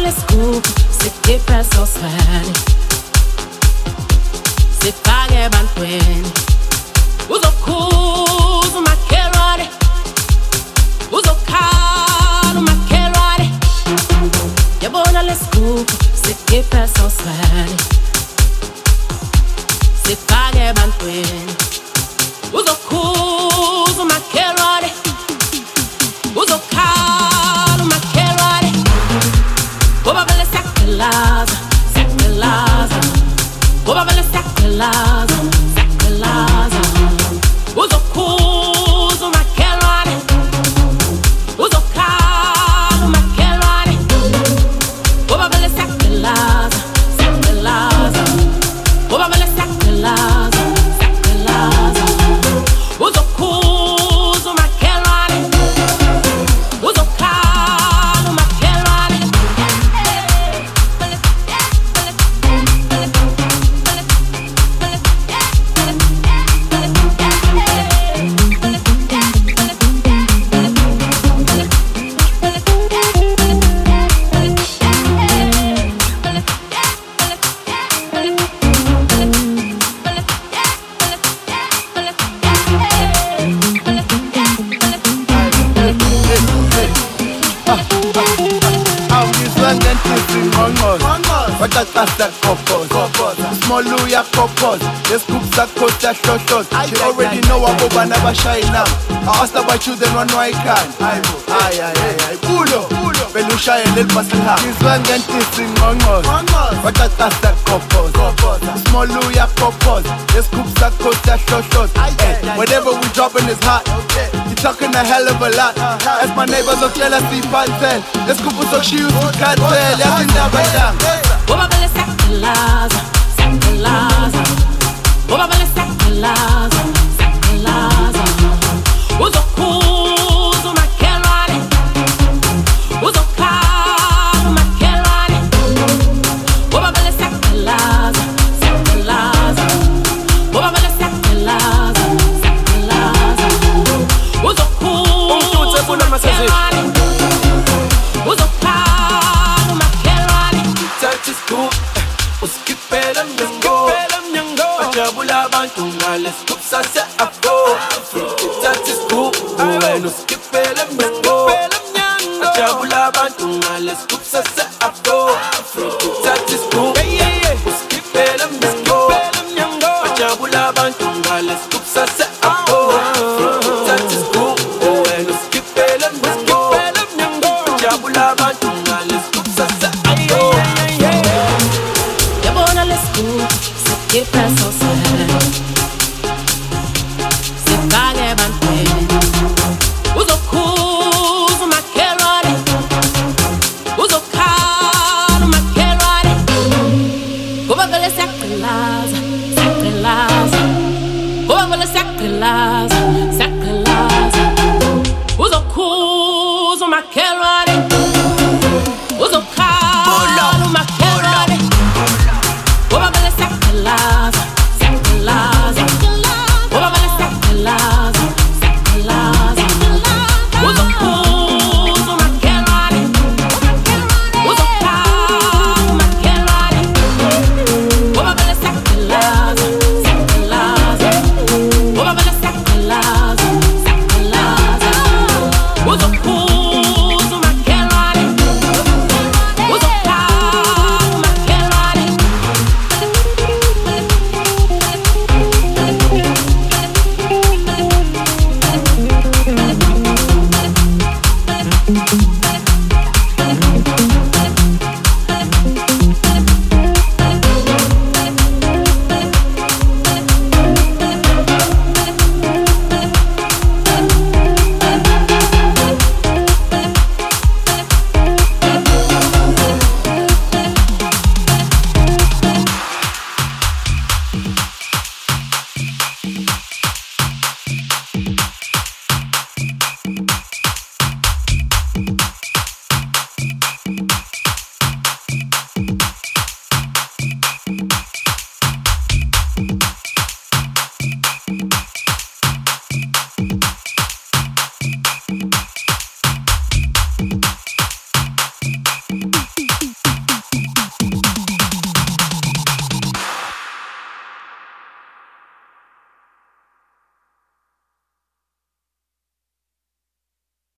le scoop, se che perso sveni, se paghe bantueni. Uso cuso ma che rode, uso caro ma che rode. Io buona le scoop, se che perso sveni, se paghe bantueni. Uso cuso ma che rode, uso caro ma che rode. Boba belle sacchellasa, sacchellasa. Boba belle sacchellasa, sacchellasa. Uso cuso ma che rode, uso caro ma che rode. Boba belle sacchellasa, sacchellasa. Boba belle sacchellasa, sacchellasa. Uso cuso ma che rode, uso caro ma che rode. That copos, small Louis copos. The scoops are cut, that short. She already know I go and never shine now. I asked about you, then one I can. Ay, pulo, Belusha and Lil Pascal. This one can sing mongos. But that copos, small Louis copos. The scoops are cut, that short. Whatever we dropping is hot. You talking a hell of a lot. As my neighbors are jealousy, pantel. The scoop is so she used to cartel. Yes, in the Boba belle sacchellasa, sacchellasa. Boba belle sacchellasa, sacchellasa. Uso cuso ma che rode, uso caro ma che rode. Boba belle sacchellasa, sacchellasa. Boba belle sacchellasa, sacchellasa. Uso cuso ma che rode, uso caro ma che rode. Touch is cool, uskipela mnyango, ajabula bantu ngale scoop sasa afro. Touch is cool, uskipela mnyango, ajabula bantu ngale scoop sasa afro. Touch is cool, uskipela mnyango, ajabula bantu ngale scoop sasa afro. Touch is cool, uskipela mnyango, ajabula bantu